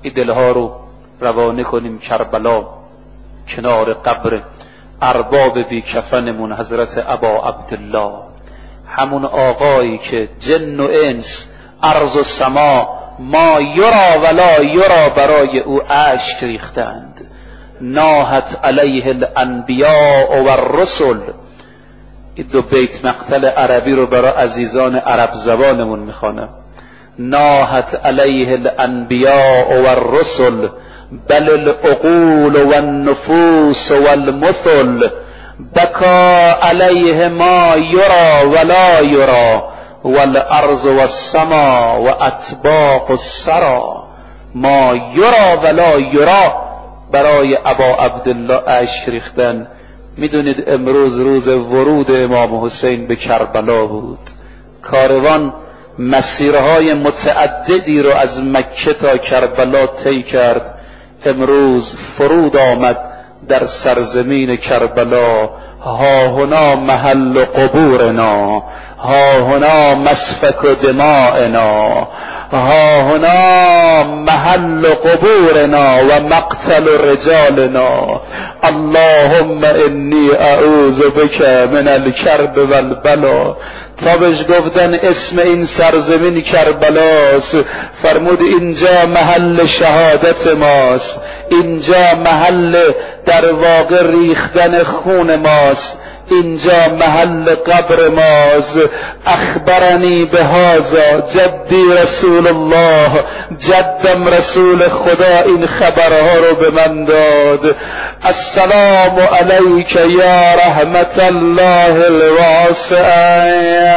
این دلها رو روانه کنیم کربلا، کنار قبر ارباب بی کفنمون حضرت ابا عبدالله، همون آقایی که جن و انس ارض و سما ما یرا ولا یرا برای او اشک ریختند. ناهت علیه الانبیاء و الرسل. این دو بیت مقتل عربی رو برای عزیزان عرب زبانمون میخوانم. ناهت علیه الانبیاء و الرسل بل العقول و النفوس و المثل بکا علیه ما یرا ولا یرا والارض و السما و اطباق السرا. ما یرا ولا یرا برای ابا عبدالله اشک ریختن. میدونید امروز روز ورود امام حسین به کربلا بود. کاروان مسیرهای متعددی رو از مکه تا کربلا طی کرد. امروز فرود آمد در سرزمین کربلا. ها هنا محل قبورنا، ها هنا مسفک دمائنا، ها هنا محل قبورنا و مقتل رجالنا. اللهم انی اعوذ بک من الکرب والبلا. تا بهش گفتن اسم این سرزمین کربلاست، فرمود اینجا محل شهادت ماست، اینجا محل در واقع ریختن خون ماست، اینجا محل قبر ماست. اخبرنی به هذا جدی رسول الله، جدم رسول خدا این خبرها رو به من داد. السلام علیک یا رحمت الله الواسعه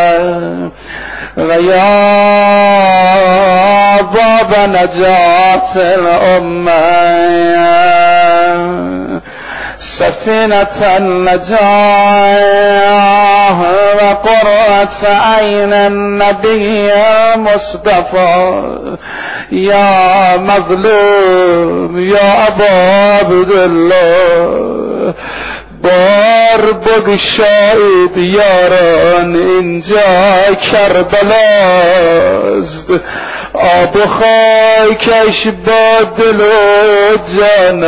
و یا باب نجات الامه سفینة النجاة و قرة عین النبی المصطفى. یا مظلوم یا ابا عبدالله، بار بگشایید یاران، اینجا کربلاست. آب و خاکش با دل و جان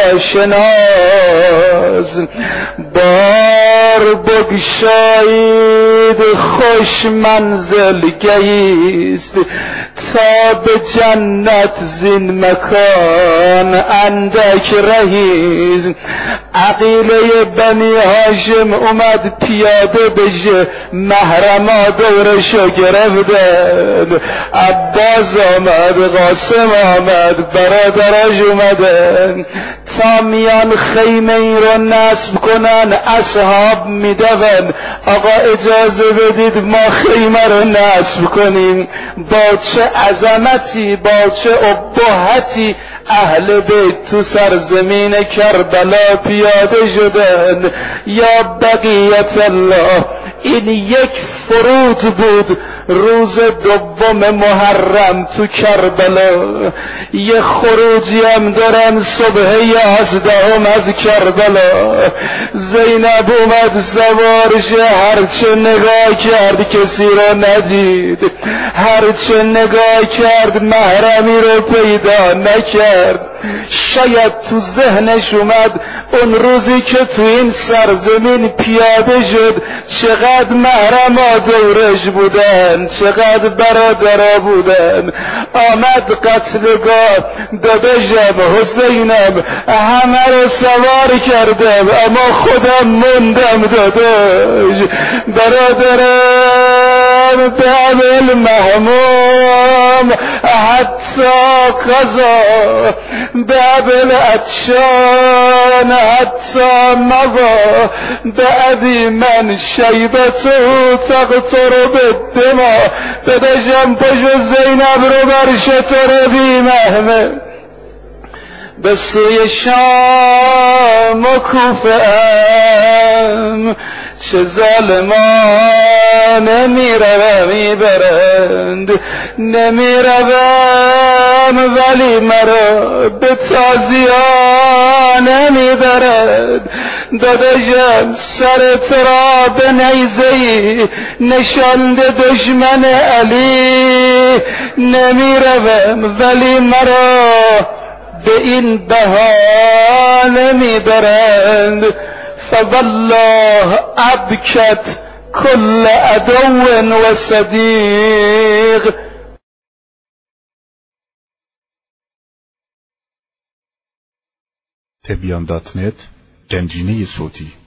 آشناست. بار بگشایید خوش منزل گیست، تا به جنت زین مکان اندک رهیست. عقیله بنی هاشم اومد پیاده بشه، محرما دورشو گرفتن. عباس آمد، قاسم آمد، برادرش اومدن تا میان خیمه ای رو نصب کنن. اصحاب میدون آقا اجازه بدید ما خیمه رو نصب کنیم. با چه عظمتی، با چه ابهتی اهل بیت تو سرزمین کربلا پیاده شدن. یا بقیت الله، این یک فرود بود روز دوم محرم تو کربلا. یه خروجی هم دارن صبح 11 از کربلا. زینب اومد سوارش، هرچه نگاه کرد کسی رو ندید، هرچه نگاه کرد محرمی رو پیدا نکرد. شاید تو ذهنش اومد اون روزی که تو این سرزمین پیاده شد چقدر محرما دورش بودن، چقدر برادرها بودن. آمد قتلگاه، داداشم حسینم همه رو سوار کردم اما خودم موندم داداش. برادرم به المهموم حتی قضا، به العطشان حتی مضا، به ابی من شیبته تقطر بالدما. داداشم پشو زینب رو بر شتر بی محمل به سوی شام و کوفه‌ام. چه ظالمان میبرند، نمیروم ولی مرا به تازیانه میبرند. داداشم سر تو را به نیزه‌ای نشانده دشمن علی، نمیروم ولی مرا به این بهانه میبرند. فوالله ابکت کل عدو و صدیق. تبیان.net گنجینه صوتی